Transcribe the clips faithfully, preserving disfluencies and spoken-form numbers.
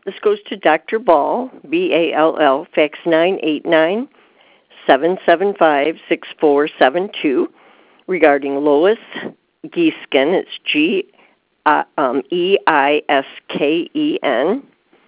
This goes to Doctor Ball, B A L L, fax nine eight nine, seven seven five, six four seven two, regarding Lois Giesken. It's G uh, um, E I S K E N.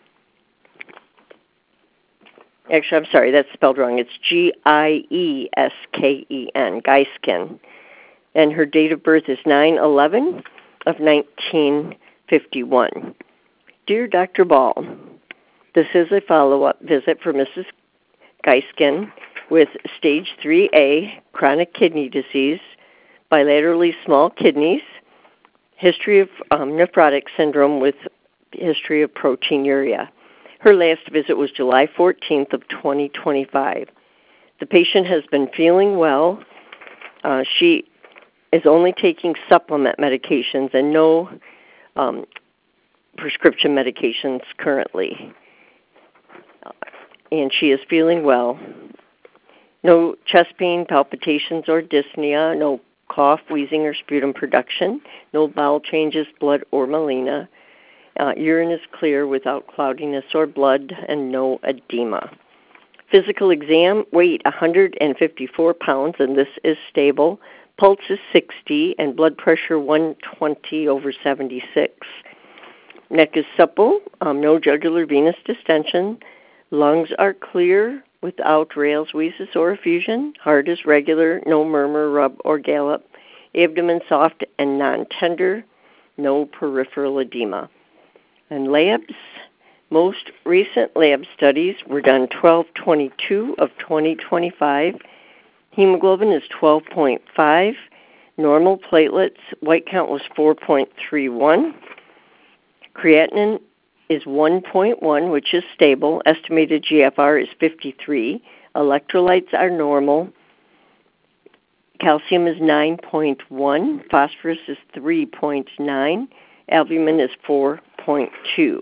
Actually, I'm sorry, that's spelled wrong. It's G I E S K E N, Giesken. And her date of birth is nine eleven of nineteen fifty-one. Dear Doctor Ball, this is a follow-up visit for Missus Giesken with stage three A, chronic kidney disease, bilaterally small kidneys, history of um, nephrotic syndrome with history of proteinuria. Her last visit was July fourteenth of twenty twenty-five. The patient has been feeling well. Uh, she is only taking supplement medications and no um, prescription medications currently. Uh, and she is feeling well. No chest pain, palpitations, or dyspnea. No cough, wheezing, or sputum production. No bowel changes, blood, or melena. Uh, urine is clear without cloudiness or blood, and no edema. Physical exam, weight one hundred fifty-four pounds, and this is stable. Pulse is sixty, and blood pressure one twenty over seventy-six. Neck is supple, um, no jugular venous distension. Lungs are clear without rales, wheezes, or effusion. Heart is regular, no murmur, rub, or gallop. Abdomen soft and non-tender, no peripheral edema. And labs, most recent lab studies were done twelve twenty-two of twenty twenty-five. Hemoglobin is twelve point five. Normal platelets, white count was four point three one. Creatinine is one point one, which is stable. Estimated G F R is fifty-three. Electrolytes are normal. Calcium is nine point one. Phosphorus is three point nine. Albumin is four point two.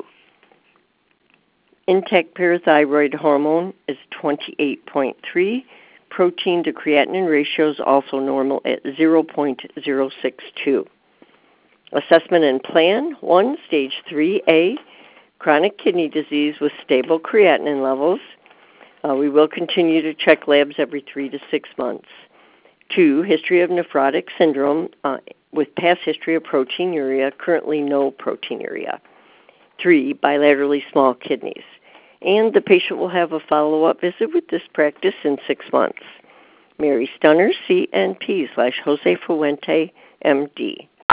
Intact parathyroid hormone is twenty-eight point three. Protein to creatinine ratio is also normal at zero point zero six two. Assessment and plan, one, stage three A, chronic kidney disease with stable creatinine levels. Uh, we will continue to check labs every three to six months. Two, history of nephrotic syndrome uh, with past history of proteinuria, currently no proteinuria. Three, bilaterally small kidneys. And the patient will have a follow-up visit with this practice in six months. Mary Stunner, C N P slash Jose Fuente, M D.